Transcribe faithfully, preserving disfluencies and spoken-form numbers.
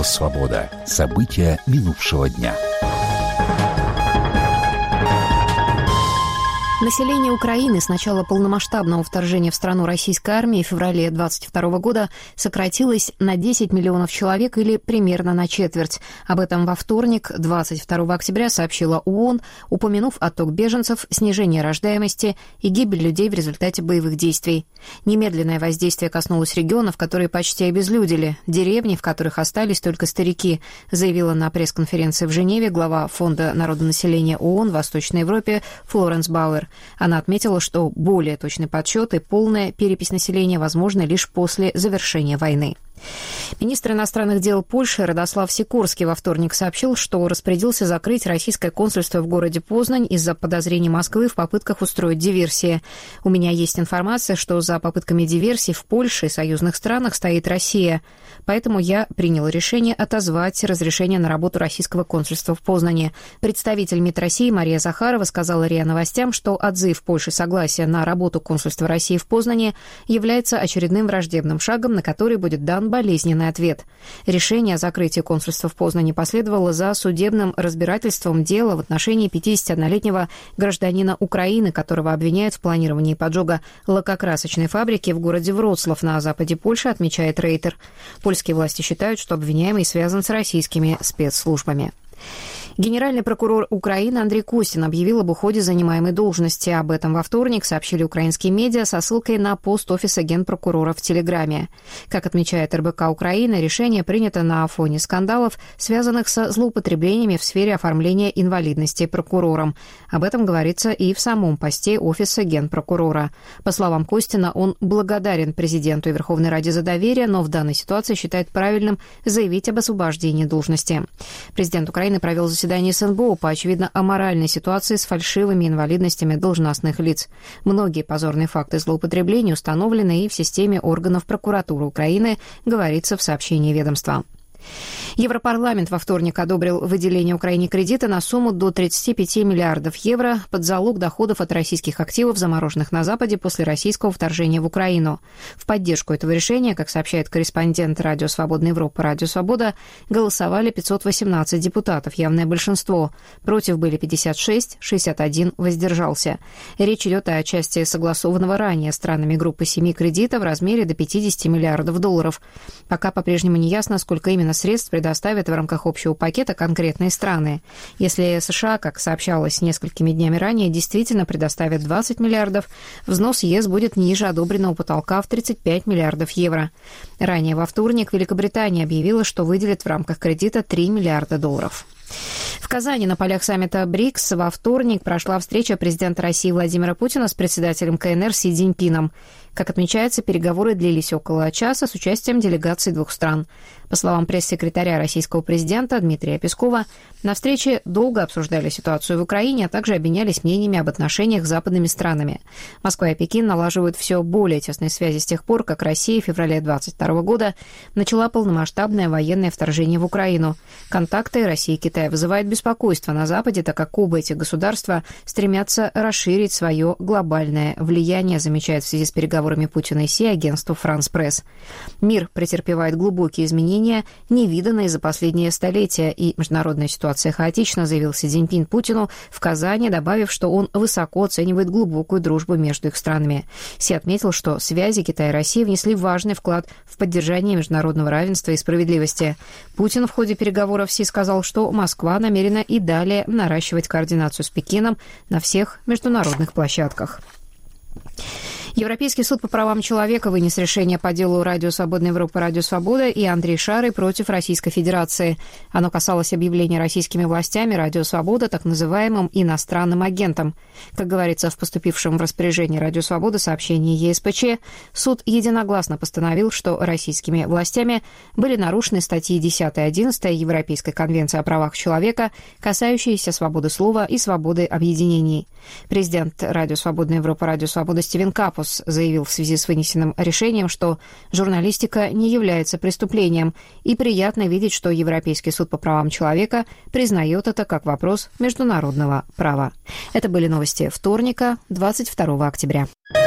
Радио Свобода. События минувшего дня. Население Украины с начала полномасштабного вторжения в страну российской армии в феврале двадцать второго года сократилось на десять миллионов человек или примерно на четверть. Об этом во вторник, двадцать второго октября, сообщила ООН, упомянув отток беженцев, снижение рождаемости и гибель людей в результате боевых действий. Немедленное воздействие коснулось регионов, которые почти обезлюдили, деревни, в которых остались только старики, заявила на пресс-конференции в Женеве глава Фонда народонаселения ООН в Восточной Европе Флоренс Бауэр. Она отметила, что более точный подсчет и полная перепись населения возможны лишь после завершения войны. Министр иностранных дел Польши Радослав Сикорский во вторник сообщил, что распорядился закрыть российское консульство в городе Познань из-за подозрений Москвы в попытках устроить диверсии. У меня есть информация, что за попытками диверсий в Польше и союзных странах стоит Россия. Поэтому я принял решение отозвать разрешение на работу российского консульства в Познане. Представитель МИД России Мария Захарова сказала РИА Новостям, что отзыв Польши согласия на работу консульства России в Познане является очередным враждебным шагом, на который будет дан болезненный ответ. Решение о закрытии консульства в Познане последовало за судебным разбирательством дела в отношении пятидесятиоднолетнего гражданина Украины, которого обвиняют в планировании поджога лакокрасочной фабрики в городе Вроцлав на западе Польши, отмечает Рейтер. Польские власти считают, что обвиняемый связан с российскими спецслужбами. Генеральный прокурор Украины Андрей Костин объявил об уходе занимаемой должности. Об этом во вторник сообщили украинские медиа со ссылкой на пост офиса генпрокурора в Телеграме. Как отмечает эр бэ ка Украина, решение принято на фоне скандалов, связанных со злоупотреблениями в сфере оформления инвалидности прокурором. Об этом говорится и в самом посте офиса генпрокурора. По словам Костина, он благодарен президенту и Верховной Раде за доверие, но в данной ситуации считает правильным заявить об освобождении должности. Президент Украины провел заседание заседании эс эн бэ о по очевидно аморальной ситуации с фальшивыми инвалидностями должностных лиц. Многие позорные факты злоупотребления установлены и в системе органов прокуратуры Украины, говорится в сообщении ведомства. Европарламент во вторник одобрил выделение Украине кредита на сумму до тридцати пяти миллиардов евро под залог доходов от российских активов, замороженных на Западе после российского вторжения в Украину. В поддержку этого решения, как сообщает корреспондент Радио Свободная Европа «Радио Свобода», голосовали пятьсот восемнадцать депутатов, явное большинство. Против были пятьдесят шесть, шестьдесят один воздержался. Речь идет о части согласованного ранее странами группы семи кредита в размере до пятидесяти миллиардов долларов. Пока по-прежнему не ясно, сколько именно средств предоставят в рамках общего пакета конкретные страны. Если США, как сообщалось несколькими днями ранее, действительно предоставят двадцать миллиардов, взнос ЕС будет ниже одобренного потолка в тридцать пять миллиардов евро. Ранее во вторник Великобритания объявила, что выделит в рамках кредита три миллиарда долларов. В Казани на полях саммита БРИКС во вторник прошла встреча президента России Владимира Путина с председателем ка эн эр Си Цзиньпином. Как отмечается, переговоры длились около часа с участием делегаций двух стран. По словам пресс-секретаря российского президента Дмитрия Пескова, на встрече долго обсуждали ситуацию в Украине, а также обменялись мнениями об отношениях с западными странами. Москва и Пекин налаживают все более тесные связи с тех пор, как Россия в феврале двадцать второго года начала полномасштабное военное вторжение в Украину. Контакты России и Китая вызывают беспокойство на Западе, так как оба эти государства стремятся расширить свое глобальное влияние, замечает в связи с переговорами Путина и Си агентство «Франс Пресс». Мир претерпевает глубокие изменения, невиданные за последние столетия, и международная ситуация хаотична, заявил Си Цзиньпин Путину в Казани, добавив, что он высоко оценивает глубокую дружбу между их странами. Си отметил, что связи Китая и России внесли важный вклад в поддержание международного равенства и справедливости. Путин в ходе переговоров Си сказал, что Москва намерена и далее наращивать координацию с Пекином на всех международных площадках. Европейский суд по правам человека вынес решение по делу Радио Свободная Европа «Радио Свобода» и Андрей Шарый против Российской Федерации. Оно касалось объявления российскими властями «Радио Свобода» так называемым иностранным агентом. Как говорится в поступившем в распоряжение «Радио Свобода» сообщении Е С П Ч, суд единогласно постановил, что российскими властями были нарушены статьи десятая и одиннадцатая Европейской конвенции о правах человека, касающиеся свободы слова и свободы объединений. Президент Радио Свободная Европа «Радио Свобода» Стивен Капус заявил в связи с вынесенным решением, что журналистика не является преступлением, и приятно видеть, что Европейский суд по правам человека признает это как вопрос международного права. Это были новости вторника, двадцать второго октября.